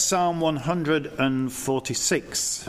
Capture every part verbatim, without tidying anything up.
Psalm one hundred forty-six.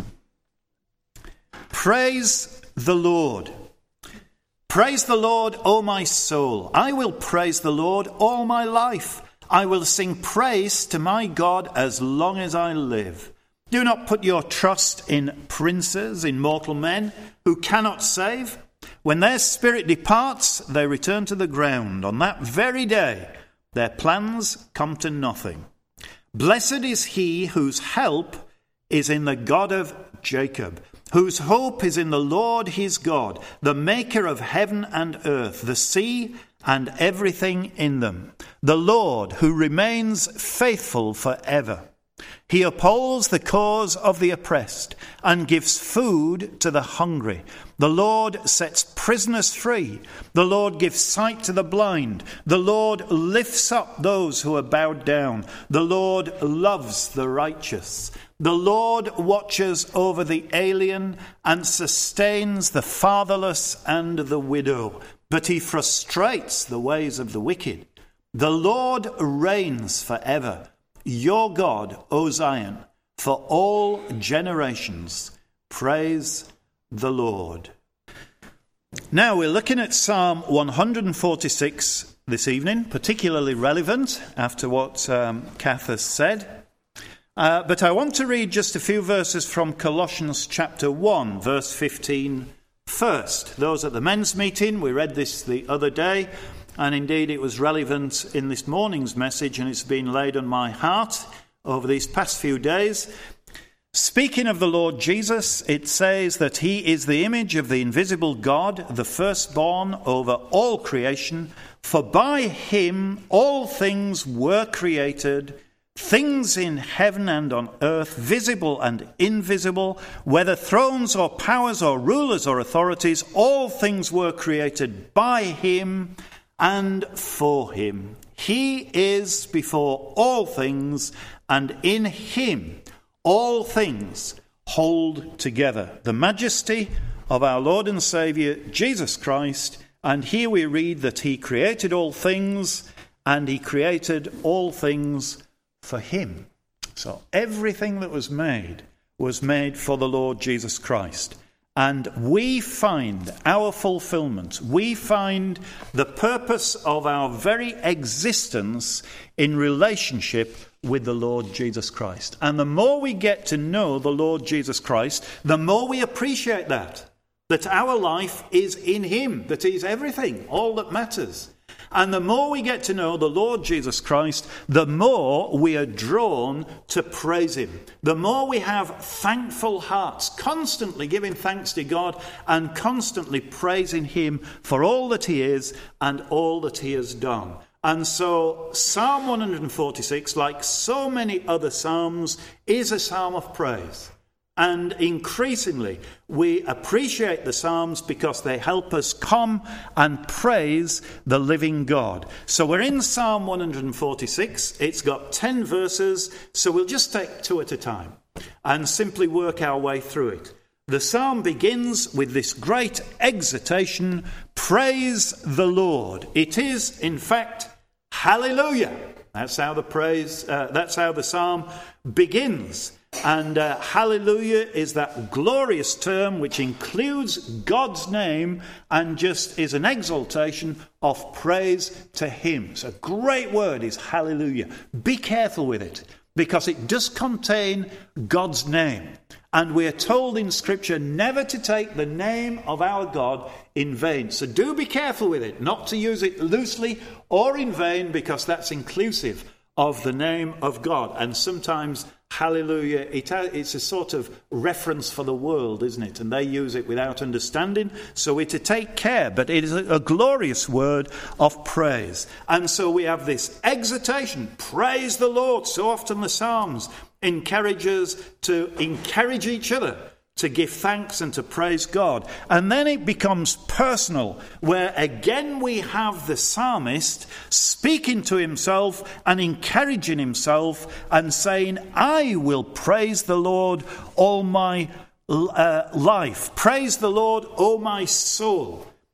Praise the Lord. Praise the Lord, O my soul. I will praise the Lord all my life. I will sing praise to my God as long as I live. Do not put your trust in princes, in mortal men who cannot save. When their spirit departs, they return to the ground. On that very day, their plans come to nothing. Blessed is he whose help is in the God of Jacob, whose hope is in the Lord his God, the maker of heaven and earth, the sea and everything in them, the Lord who remains faithful forever. He upholds the cause of the oppressed and gives food to the hungry. The Lord sets prisoners free. The Lord gives sight to the blind. The Lord lifts up those who are bowed down. The Lord loves the righteous. The Lord watches over the alien and sustains the fatherless and the widow, but he frustrates the ways of the wicked. The Lord reigns forever. Your God, O Zion, for all generations. Praise the Lord. Now we're looking at Psalm one hundred forty-six this evening, particularly relevant after what um, Kath has said. Uh, but I want to read just a few verses from Colossians chapter one, verse fifteen first. Those at the men's meeting, we read this the other day. And indeed, it was relevant in this morning's message, and it's been laid on my heart over these past few days. Speaking of the Lord Jesus, it says that he is the image of the invisible God, the firstborn over all creation. For by him all things were created, things in heaven and on earth, visible and invisible, whether thrones or powers or rulers or authorities, all things were created by him and for him. He is before all things, and in him all things hold together. The majesty of our Lord and Saviour, Jesus Christ. And here we read that he created all things, and he created all things for him. So everything that was made was made for the Lord Jesus Christ. And we find our fulfillment, we find the purpose of our very existence in relationship with the Lord Jesus Christ. And the more we get to know the Lord Jesus Christ, the more we appreciate that, that our life is in him, that he's everything, all that matters. And the more we get to know the Lord Jesus Christ, the more we are drawn to praise him. The more we have thankful hearts, constantly giving thanks to God and constantly praising him for all that he is and all that he has done. And so Psalm one hundred forty-six, like so many other psalms, is a psalm of praise. And increasingly, we appreciate the Psalms because they help us come and praise the living God. So we're in Psalm one hundred forty-six. It's got ten verses, so we'll just take two at a time and simply work our way through it. The psalm begins with this great exhortation, praise the Lord. It is, in fact, hallelujah. That's how the praise, uh, that's how the psalm begins. And uh, hallelujah is that glorious term which includes God's name and just is an exaltation of praise to him. So a great word is hallelujah. Be careful with it because it does contain God's name. And we are told in Scripture never to take the name of our God in vain. So do be careful with it, not to use it loosely or in vain, because that's inclusive of the name of God. And sometimes hallelujah, it, it's a sort of reference for the world, isn't it? And they use it without understanding. So we're to take care, but it is a, a glorious word of praise. And so we have this exhortation, praise the Lord. So often the Psalms encourage us to encourage each other to give thanks and to praise God. And then it becomes personal, where again we have the psalmist speaking to himself and encouraging himself and saying, I will praise the Lord all my uh, life. Praise the Lord, O my soul.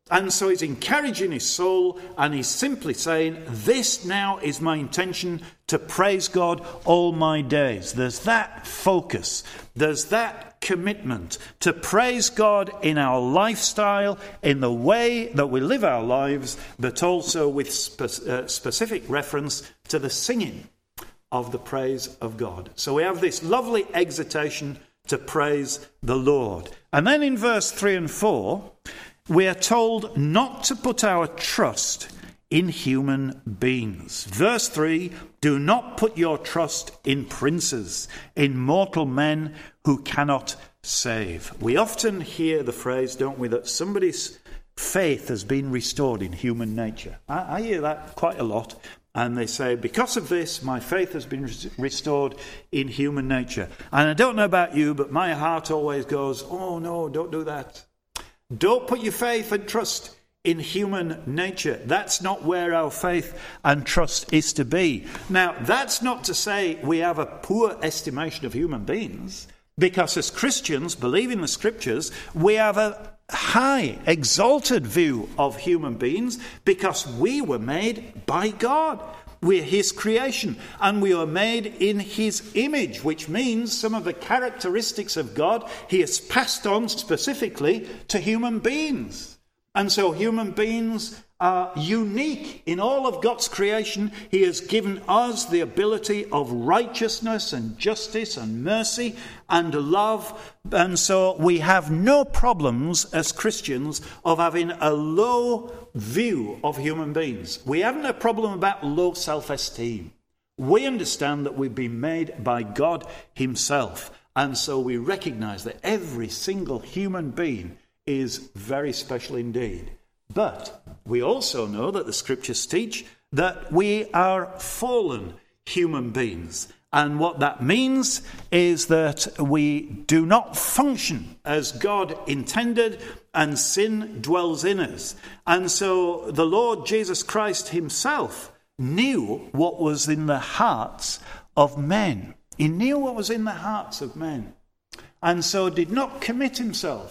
And so he's encouraging his soul, and he's simply saying, this now is my intention, to praise God all my days. There's that focus. There's that commitment to praise God in our lifestyle, in the way that we live our lives, but also with spe- uh, specific reference to the singing of the praise of God. So we have this lovely exhortation to praise the Lord. And then in verse three and four, we are told not to put our trust in human beings. Verse three, do not put your trust in princes, in mortal men who cannot save. We often hear the phrase, don't we, that somebody's faith has been restored in human nature. I, I hear that quite a lot. And they say, because of this, my faith has been restored in human nature. And I don't know about you, but my heart always goes, oh no, don't do that. Don't put your faith and trust in human nature. That's not where our faith and trust is to be. Now, that's not to say we have a poor estimation of human beings, because as Christians, believing the Scriptures, we have a high, exalted view of human beings, because we were made by God. We're his creation, and we are made in his image, which means some of the characteristics of God he has passed on specifically to human beings. And so human beings are unique in all of God's creation. He has given us the ability of righteousness and justice and mercy and love. And so we have no problems as Christians of having a low view of human beings. We haven't a problem about low self-esteem. We understand that we've been made by God himself. And so we recognize that every single human being is very special indeed. But we also know that the Scriptures teach that we are fallen human beings. And what that means is that we do not function as God intended, and sin dwells in us. And so the Lord Jesus Christ himself knew what was in the hearts of men. He knew what was in the hearts of men, and so did not commit himself.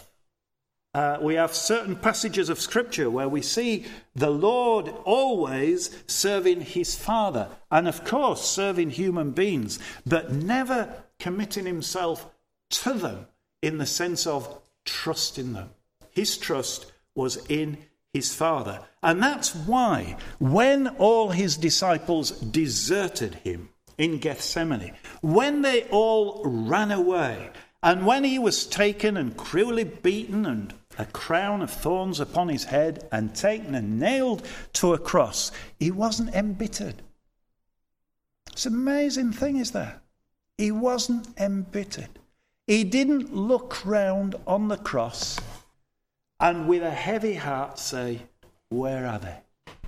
Uh, we have certain passages of Scripture where we see the Lord always serving his Father, and of course serving human beings, but never committing himself to them in the sense of trusting them. His trust was in his Father. And that's why when all his disciples deserted him in Gethsemane, when they all ran away, and when he was taken and cruelly beaten and a crown of thorns upon his head and taken and nailed to a cross, he wasn't embittered. It's an amazing thing, is that? He wasn't embittered. He didn't look round on the cross and with a heavy heart say, where are they?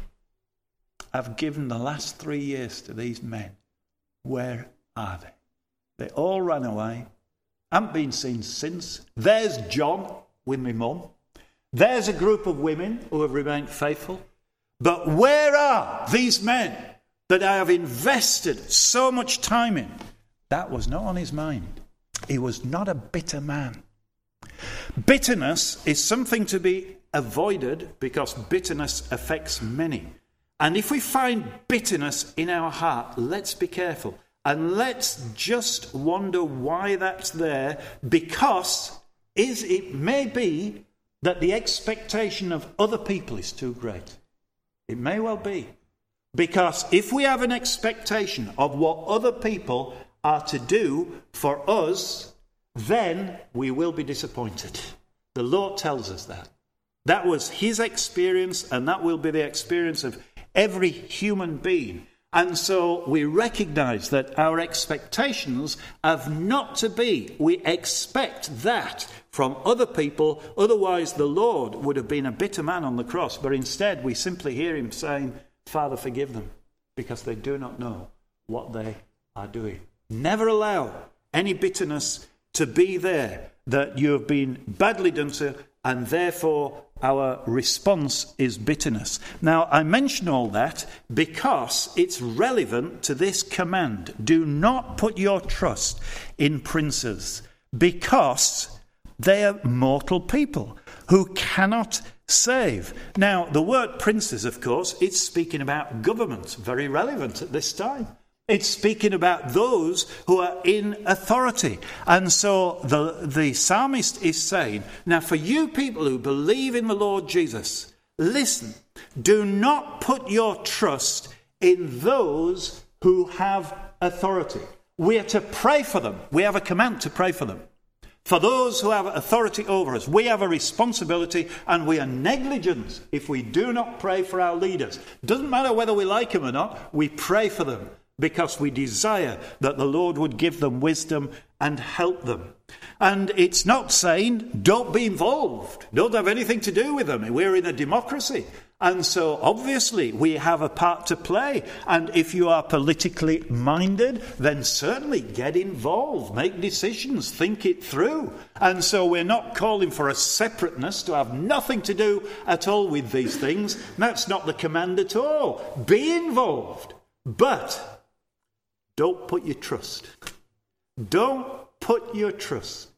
I've given the last three years to these men. Where are they? They all ran away. Haven't been seen since. There's John with my mum. There's a group of women who have remained faithful. But where are these men that I have invested so much time in? That was not on his mind. He was not a bitter man. Bitterness is something to be avoided because bitterness affects many. And if we find bitterness in our heart, let's be careful. And let's just wonder why that's there, because is it may be that the expectation of other people is too great. It may well be. Because if we have an expectation of what other people are to do for us, then we will be disappointed. The Lord tells us that. That was his experience, and that will be the experience of every human being. And so we recognize that our expectations have not to be. We expect that from other people. Otherwise, the Lord would have been a bitter man on the cross. But instead, we simply hear him saying, Father, forgive them, because they do not know what they are doing. Never allow any bitterness to be there, that you have been badly done to, and therefore our response is bitterness. Now, I mention all that because it's relevant to this command. Do not put your trust in princes, because they are mortal people who cannot save. Now, the word princes, of course, it's speaking about government, very relevant at this time. It's speaking about those who are in authority. And so the, the psalmist is saying, now for you people who believe in the Lord Jesus, listen, do not put your trust in those who have authority. We are to pray for them. We have a command to pray for them. For those who have authority over us, we have a responsibility, and we are negligent if we do not pray for our leaders. Doesn't matter whether we like them or not, we pray for them, because we desire that the Lord would give them wisdom and help them. And it's not saying don't be involved, don't have anything to do with them. We're in a democracy. And so obviously we have a part to play. And if you are politically minded, then certainly get involved, make decisions, think it through. And so we're not calling for a separateness, to have nothing to do at all with these things. That's not the command at all. Be involved, but don't put your trust. Don't put your trust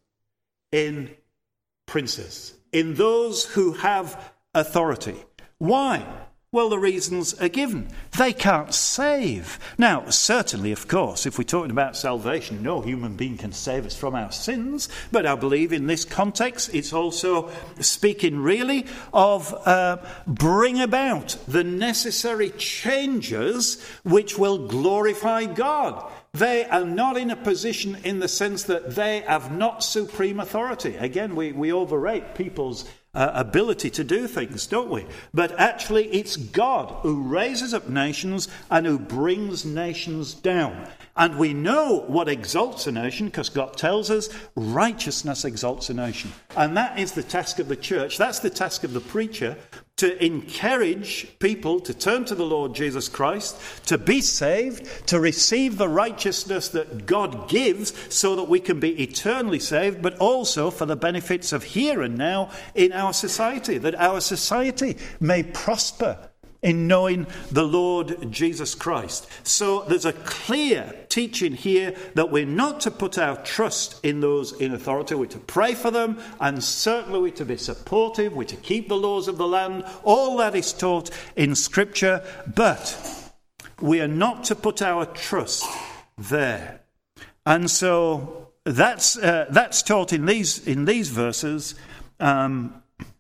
in princes, in those who have authority. Why? Well, the reasons are given. They can't save. Now, certainly, of course, if we're talking about salvation, no human being can save us from our sins. But I believe in this context, it's also speaking really of uh, bring about the necessary changes which will glorify God. They are not in a position in the sense that they have not supreme authority. Again, we, we overrate people's Uh, ability to do things, don't we? But actually it's God who raises up nations and who brings nations down. And we know what exalts a nation, because God tells us righteousness exalts a nation. And that is the task of the church. That's the task of the preacher, to encourage people to turn to the Lord Jesus Christ, to be saved, to receive the righteousness that God gives so that we can be eternally saved, but also for the benefits of here and now in our society, that our society may prosper in knowing the Lord Jesus Christ. So there's a clear teaching here that we're not to put our trust in those in authority. We're to pray for them, and certainly we're to be supportive. We're to keep the laws of the land. All that is taught in Scripture, but we are not to put our trust there. And so that's uh, that's taught in these in these verses. Um,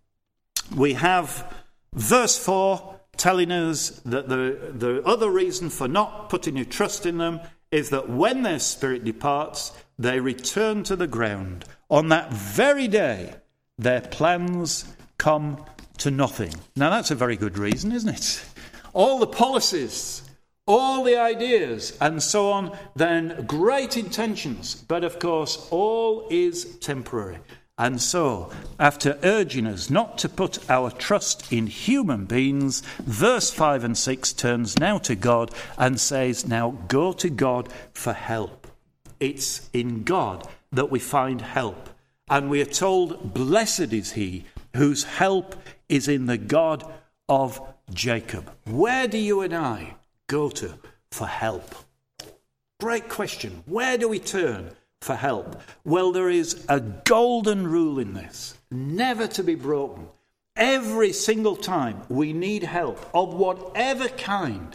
we have verse four telling us that the, the other reason for not putting your trust in them is that when their spirit departs, they return to the ground. On that very day, their plans come to nothing. Now, that's a very good reason, isn't it? All the policies, all the ideas, and so on, then great intentions, but of course, all is temporary. And so, after urging us not to put our trust in human beings, verse five and six turns now to God and says, now go to God for help. It's in God that we find help. And we are told, blessed is he whose help is in the God of Jacob. Where do you and I go to for help? Great question. Where do we turn for help? Well, there is a golden rule in this, never to be broken. Every single time we need help of whatever kind,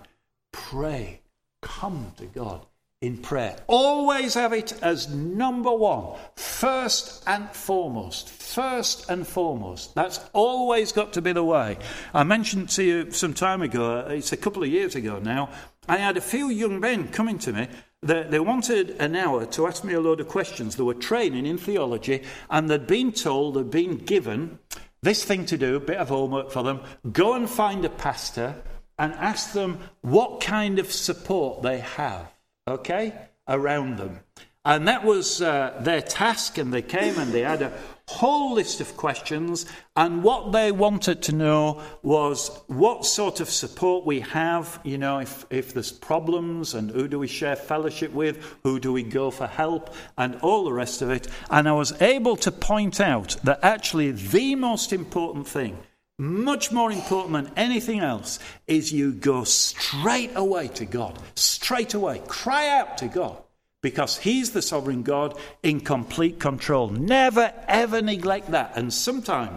pray. Come to God in prayer. Always have it as number one, first and foremost. First and foremost. That's always got to be the way. I mentioned to you some time ago, it's a couple of years ago now, I had a few young men coming to me. They, they wanted an hour to ask me a load of questions. They were training in theology, and they'd been told, they'd been given this thing to do, a bit of homework for them. Go and find a pastor and ask them what kind of support they have, okay, around them. And that was uh, their task, and they came and they had a whole list of questions, and what they wanted to know was what sort of support we have, you know, if, if there's problems, and who do we share fellowship with, who do we go for help, and all the rest of it. And I was able to point out that actually the most important thing, much more important than anything else, is you go straight away to God, straight away, cry out to God. Because he's the sovereign God in complete control. Never, ever neglect that. And sometimes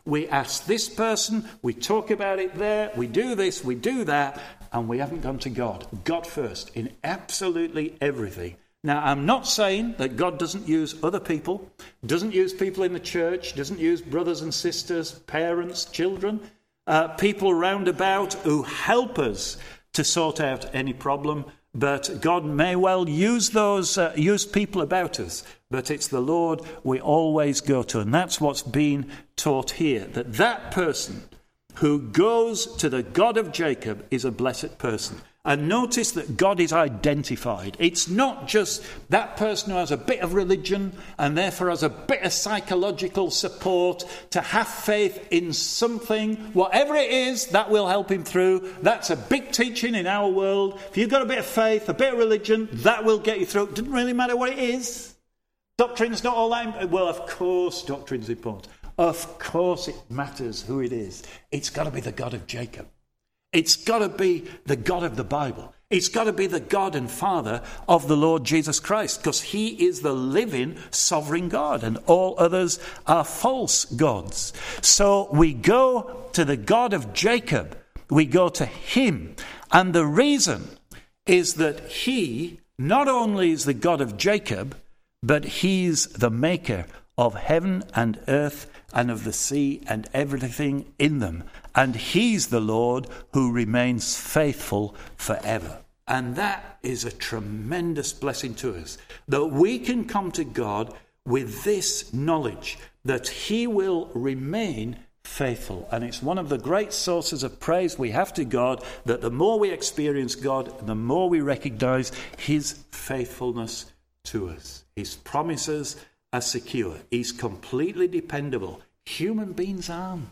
We ask this person, we talk about it there, we do this, we do that, and we haven't gone to God. God first in absolutely everything. Now, I'm not saying that God doesn't use other people, doesn't use people in the church, doesn't use brothers and sisters, parents, children, uh, people round about who help us to sort out any problem. But God may well use those, uh, use people about us. But it's the Lord we always go to. And that's what's being taught here. That that person who goes to the God of Jacob is a blessed person. And notice that God is identified. It's not just that person who has a bit of religion and therefore has a bit of psychological support to have faith in something. Whatever it is, that will help him through. That's a big teaching in our world. If you've got a bit of faith, a bit of religion, that will get you through. It doesn't really matter what it is. Doctrine's not all that important. Well, of course doctrine's important. Of course it matters who it is. It's got to be the God of Jacob. It's got to be the God of the Bible. It's got to be the God and Father of the Lord Jesus Christ, because he is the living sovereign God and all others are false gods. So we go to the God of Jacob. We go to him. And the reason is that he not only is the God of Jacob, but he's the maker of heaven and earth and of the sea and everything in them. And he's the Lord who remains faithful forever. And that is a tremendous blessing to us, that we can come to God with this knowledge that he will remain faithful. And it's one of the great sources of praise we have to God, that the more we experience God, the more we recognize his faithfulness to us. His promises are secure. He's completely dependable. Human beings aren't.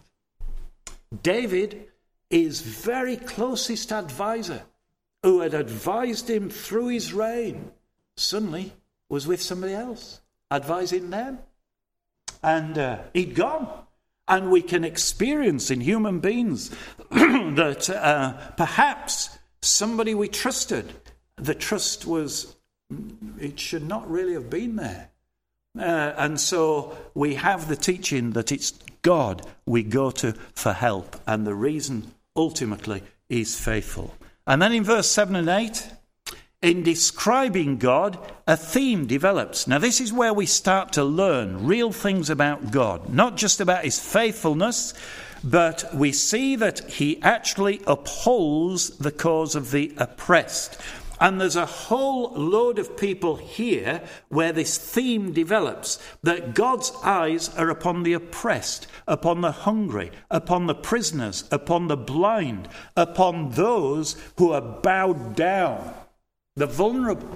David, his very closest advisor, who had advised him through his reign, suddenly was with somebody else, advising them. And uh, he'd gone. And we can experience in human beings that uh, perhaps somebody we trusted, the trust was, it should not really have been there. Uh, and so we have the teaching that it's God we go to for help. And the reason, ultimately, is faithful. And then in verse seven and eight, in describing God, a theme develops. Now this is where we start to learn real things about God. Not just about his faithfulness, but we see that he actually upholds the cause of the oppressed. And there's a whole load of people here where this theme develops, that God's eyes are upon the oppressed, upon the hungry, upon the prisoners, upon the blind, upon those who are bowed down, the vulnerable,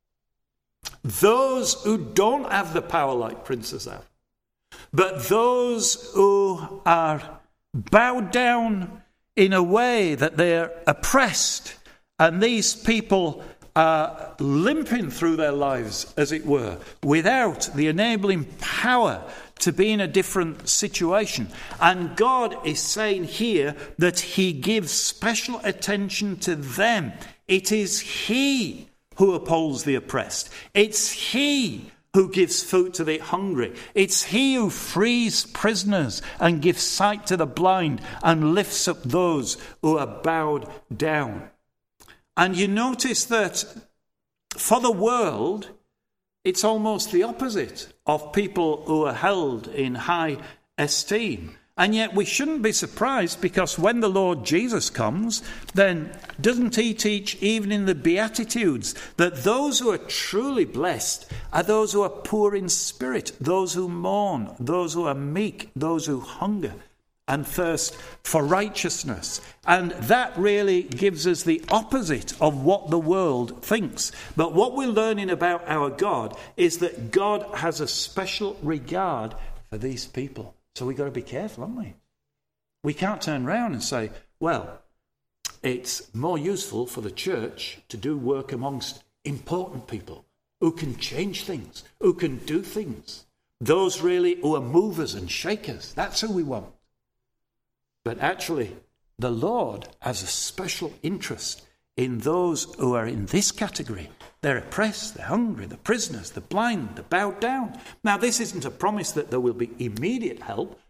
those who don't have the power like princes have, but those who are bowed down in a way that they're oppressed. And these people are limping through their lives, as it were, without the enabling power to be in a different situation. And God is saying here that he gives special attention to them. It is he who upholds the oppressed. It's he who gives food to the hungry. It's he who frees prisoners and gives sight to the blind and lifts up those who are bowed down. And you notice that for the world, it's almost the opposite of people who are held in high esteem. And yet we shouldn't be surprised, because when the Lord Jesus comes, then doesn't he teach even in the Beatitudes that those who are truly blessed are those who are poor in spirit, those who mourn, those who are meek, those who hunger and thirst for righteousness. And that really gives us the opposite of what the world thinks. But what we're learning about our God is that God has a special regard for these people. So we've got to be careful, haven't we? We can't turn around and say, well, it's more useful for the church to do work amongst important people who can change things, who can do things. Those really who are movers and shakers. That's who we want. But actually, the Lord has a special interest in those who are in this category. They're oppressed, they're hungry, the prisoners, the blind, the bowed down. Now, this isn't a promise that there will be immediate help,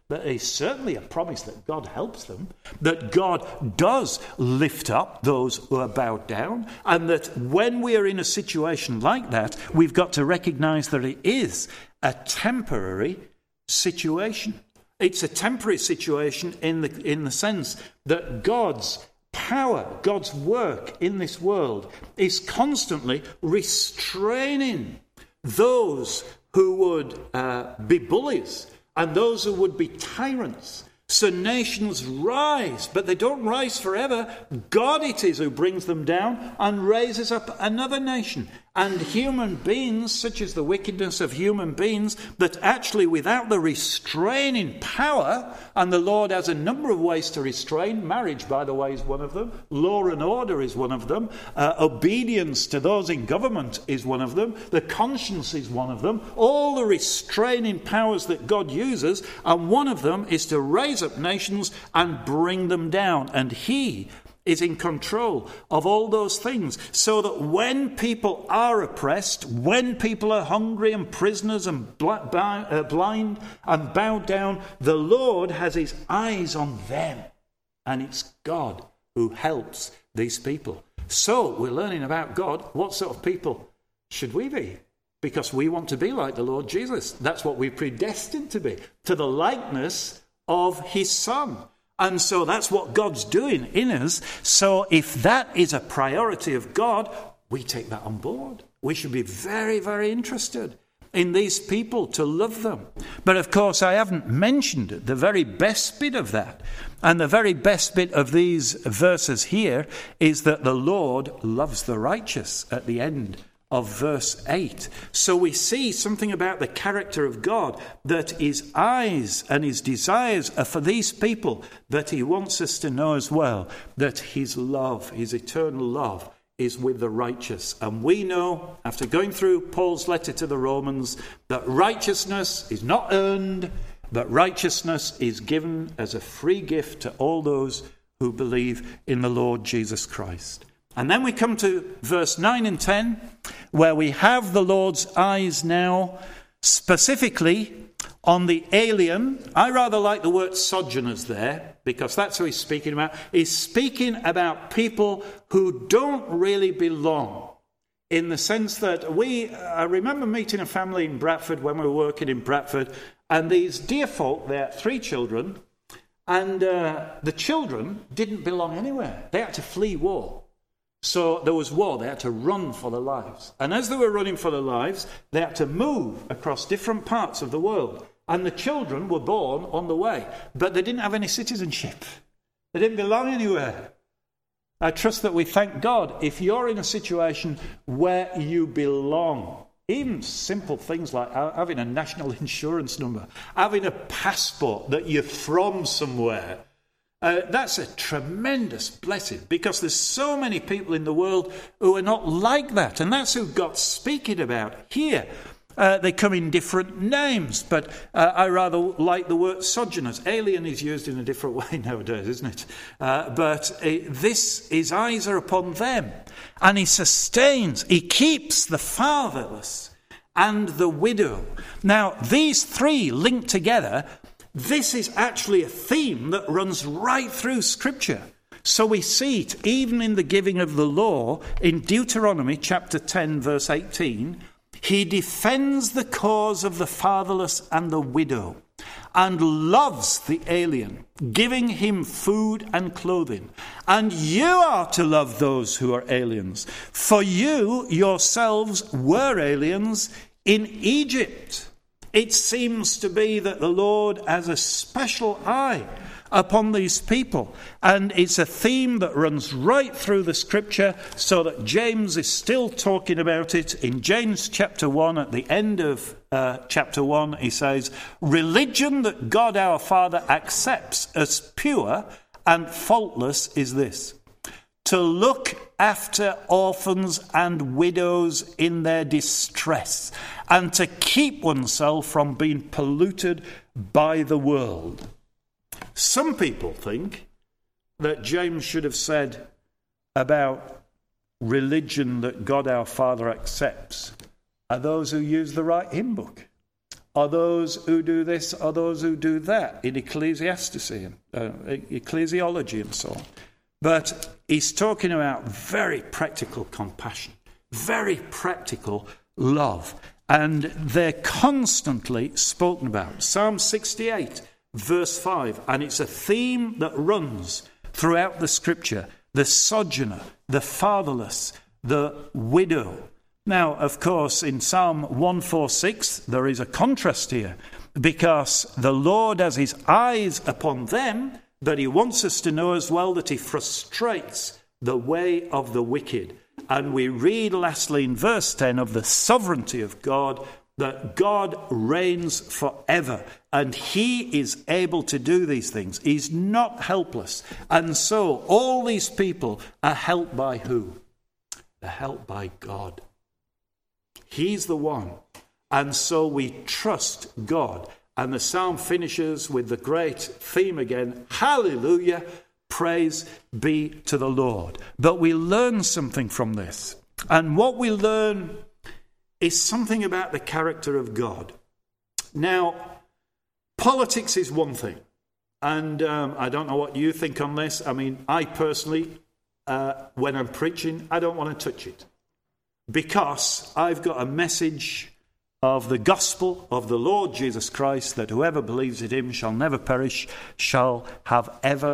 But it's certainly a promise that God helps them, that God does lift up those who are bowed down, and that when we are in a situation like that, we've got to recognize that it is a temporary situation. It's a temporary situation in the in the sense that God's power, God's work in this world is constantly restraining those who would uh, be bullies and those who would be tyrants. So nations rise, but they don't rise forever. God it is who brings them down and raises up another nation. And human beings, such as the wickedness of human beings, that actually without the restraining power, and the Lord has a number of ways to restrain. Marriage, by the way, is one of them. Law and order is one of them. Uh, obedience to those in government is one of them. The conscience is one of them. All the restraining powers that God uses, and one of them is to raise up nations and bring them down. And He is in control of all those things, so that when people are oppressed, when people are hungry and prisoners and blind and bowed down, the Lord has His eyes on them, and it's God who helps these people. So we're learning about God. What sort of people should we be? Because we want to be like the Lord Jesus. That's what we're predestined to be, to the likeness of His Son. And so that's what God's doing in us. So if that is a priority of God, we take that on board. We should be very, very interested in these people, to love them. But of course, I haven't mentioned the very best bit of that. And the very best bit of these verses here is that the Lord loves the righteous at the end of verse eight. So we see something about the character of God, that His eyes and His desires are for these people, that He wants us to know as well, that His love, His eternal love, is with the righteous. And we know, after going through Paul's letter to the Romans, that righteousness is not earned, but righteousness is given as a free gift to all those who believe in the Lord Jesus Christ. And then we come to verse nine and ten, where we have the Lord's eyes now specifically on the alien. I rather like the word sojourners there, because that's who he's speaking about. He's speaking about people who don't really belong, in the sense that we, I remember meeting a family in Bradford when we were working in Bradford, and these dear folk, they had three children, and uh, the children didn't belong anywhere. They had to flee war. So there was war. They had to run for their lives. And as they were running for their lives, they had to move across different parts of the world. And the children were born on the way. But they didn't have any citizenship. They didn't belong anywhere. I trust that we thank God if you're in a situation where you belong. Even simple things like having a national insurance number, having a passport that you're from somewhere. Uh, that's a tremendous blessing, because there's so many people in the world who are not like that. And that's who God's speaking about here. Uh, they come in different names, but uh, I rather like the word sojourners. Alien is used in a different way nowadays, isn't it? Uh, but uh, this, his eyes are upon them. And he sustains, he keeps the fatherless and the widow. Now, these three linked together, this is actually a theme that runs right through Scripture. So we see it even in the giving of the law in Deuteronomy chapter ten, verse eighteen. He defends the cause of the fatherless and the widow and loves the alien, giving him food and clothing. And you are to love those who are aliens, for you yourselves were aliens in Egypt. It seems to be that the Lord has a special eye upon these people. And it's a theme that runs right through the Scripture, so that James is still talking about it. In James chapter one, at the end of uh, chapter one, he says, "Religion that God our Father accepts as pure and faultless is this: to look after orphans and widows in their distress, and to keep oneself from being polluted by the world." Some people think that James should have said about religion that God our Father accepts are those who use the right hymn book, or those who do this, or those who do that, in Ecclesiastes, uh, ecclesiology and so on. But he's talking about very practical compassion, very practical love. And they're constantly spoken about. Psalm sixty-eight, verse five, and it's a theme that runs throughout the scripture. The sojourner, the fatherless, the widow. Now, of course, in Psalm one forty-six, there is a contrast here, because the Lord has his eyes upon them, but he wants us to know as well that he frustrates the way of the wicked. And we read lastly in verse ten of the sovereignty of God, that God reigns forever and he is able to do these things. He's not helpless. And so all these people are helped by who? They're helped by God. He's the one. And so we trust God. And the psalm finishes with the great theme again. Hallelujah. Praise be to the Lord. But we learn something from this. And what we learn is something about the character of God. Now, politics is one thing. And um, I don't know what you think on this. I mean, I personally, uh, when I'm preaching, I don't want to touch it. Because I've got a message of the gospel of the Lord Jesus Christ, that whoever believes in him shall never perish, shall have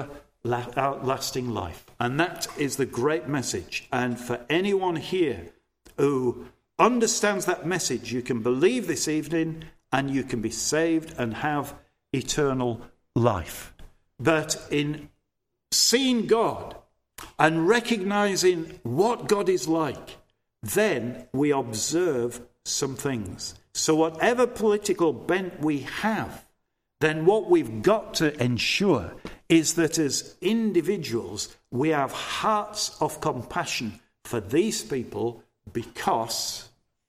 everlasting life. And that is the great message. And for anyone here who understands that message, you can believe this evening and you can be saved and have eternal life. But in seeing God and recognizing what God is like, then we observe some things. So whatever political bent we have, then what we've got to ensure is that as individuals, we have hearts of compassion for these people, because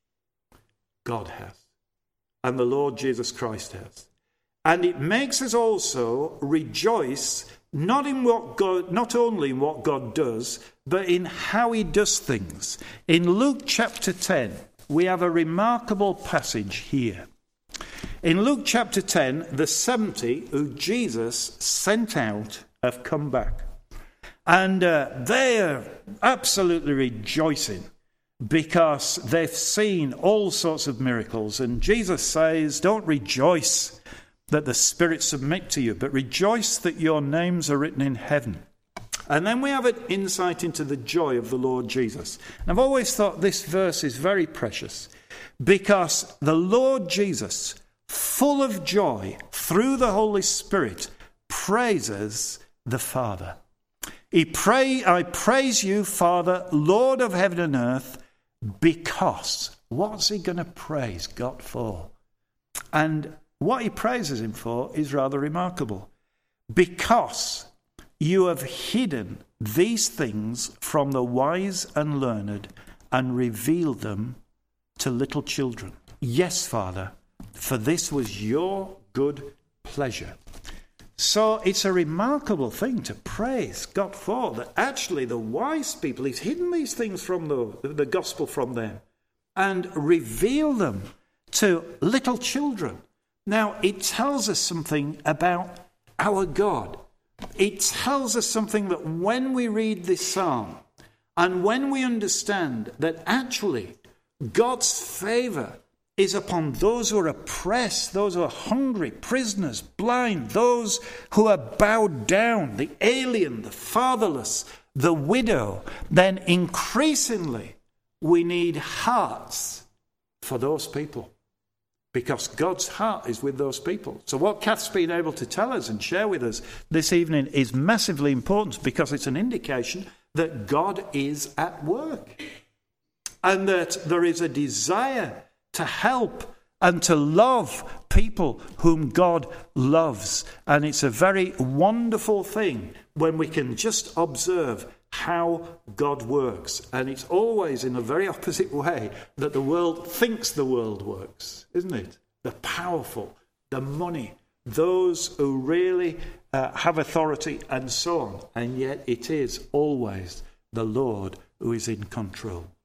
God has, and the Lord Jesus Christ has. And it makes us also rejoice not in what God, not only in what God does, but in how he does things. In Luke chapter ten, we have a remarkable passage here. In Luke chapter ten, the seventy who Jesus sent out have come back. And uh, they are absolutely rejoicing, because they've seen all sorts of miracles. And Jesus says, don't rejoice that the spirits submit to you, but rejoice that your names are written in heaven. And then we have an insight into the joy of the Lord Jesus. And I've always thought this verse is very precious, because the Lord Jesus, full of joy through the Holy Spirit, praises the Father. He pray, I praise you, Father, Lord of heaven and earth, because what's he going to praise God for? And what he praises him for is rather remarkable. Because you have hidden these things from the wise and learned and revealed them to little children. Yes, Father, for this was your good pleasure. So it's a remarkable thing to praise God for, that actually the wise people, he's hidden these things from the, the gospel from them and revealed them to little children. Now, it tells us something about our God. It tells us something that when we read this psalm and when we understand that actually God's favour is upon those who are oppressed, those who are hungry, prisoners, blind, those who are bowed down, the alien, the fatherless, the widow, then increasingly we need hearts for those people, because God's heart is with those people. So what Kath's been able to tell us and share with us this evening is massively important, because it's an indication that God is at work and that there is a desire to help and to love people whom God loves. And it's a very wonderful thing when we can just observe how God works. And it's always in a very opposite way that the world thinks the world works, isn't it? The powerful, the money, those who really uh, have authority and so on. And yet it is always the Lord who is in control.